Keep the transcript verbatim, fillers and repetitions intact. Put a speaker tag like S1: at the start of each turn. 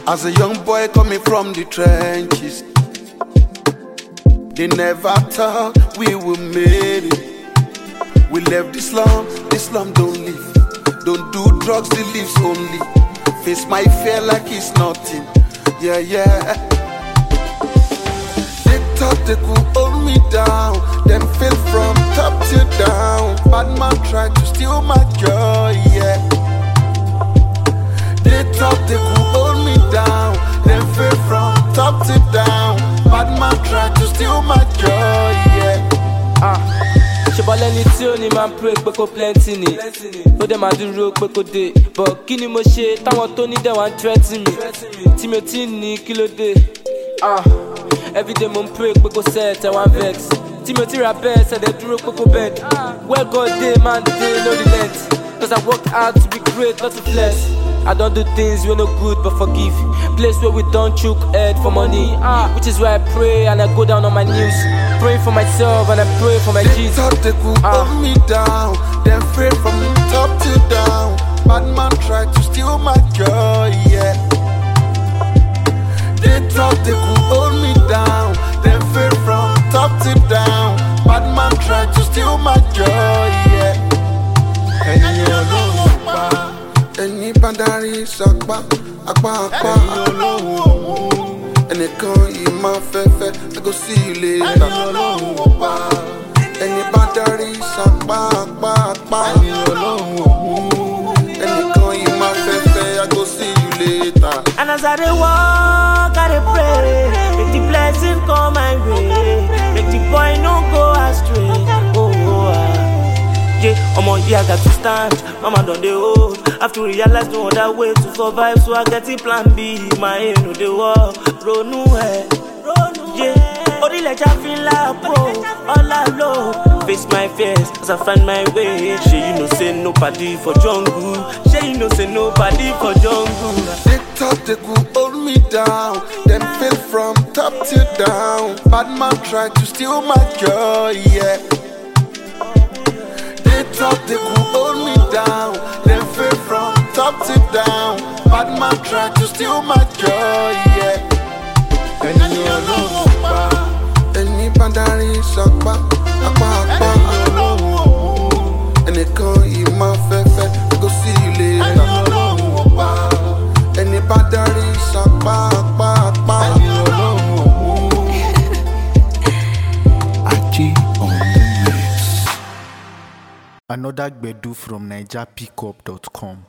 S1: As a young boy coming from the trenches, they never thought we would make it. We left the slum, the slum don't live. Don't do drugs, the leaves only. Face my fear like it's nothing. Yeah, yeah. They thought they could hold me down, then fell from top to down. Bad man tried to steal my joy, yeah. They thought they could hold me down, then fell from top to down. Bad man tried to steal my joy, yeah.
S2: Ah, ṣebọ́lẹ́ni tí ó ní máa ń pray pé kó plenty ni, ó dẹ̀ máa dúró pé kó dé. But kí ni mo ṣe táwọn tó ní dẹ̀ wá ń threaten mi, tí mi ò tí ní kí ló dé? Ah, everyday mo ń pray pé kó set ẹ̀ wá vex, tí mi ò tí ra bẹ́ẹ̀ ṣẹ̀dẹ̀ dúró pé kó bend. Where God dey, man dey, no relent. Cause I work hard to be great, not to flex. I don't do things we no good but forgive. Place where we don't choke head for money, which is why I pray and I go down on my knees, praying for myself and I pray for my Jesus.
S1: They thought they could
S2: Ah.
S1: hold me down, then fell from top to down. Bad man tried to steal my joy, yeah. They thought they could hold me down, then fell from top to down. Bad man tried to steal my joy, yeah. Ẹni Ọlọ́run pa, ẹni bá darí sọpá, apá apá. Ẹnìkan yìí máa fẹ́fẹ́, I go see you later. Ẹni Ọlọ́run pa, ẹni bá darí sọpá, apá apá. Ẹnìkan yìí máa fẹ́fẹ́, I go see you later.
S3: And as I dey walk, I dey pray, make the blessing come my way, make the boy no go astray. Oh, oh ah. Yeah, omo, yeah, I got to stand. Mama done the hold. Have to realize no other way to survive, so I get it plan B. My aim no dey work. Ronu eh, yeah. Odi le feel like oh, all alone. Face my fears as I find my way. She you know say nobody for jungle. She you know say nobody for jungle.
S1: They thought they could hold me down, then fell from top to down. Bad man tried to steal my joy, yeah. They thought they could hold me down, then fell from top to down. Bad man tried to steal my joy, yeah. Ẹni Ọlọ́run pa, ẹni bá darí sọpá, apá apá. Ẹnìkan yìí máa fẹ́fẹ́, I go see you later. Ẹni Ọlọ́run pa, ẹni bá darí sọpá, apá apá.
S4: Aji on the mix. Another Gbedu from Niger Pickup dot com.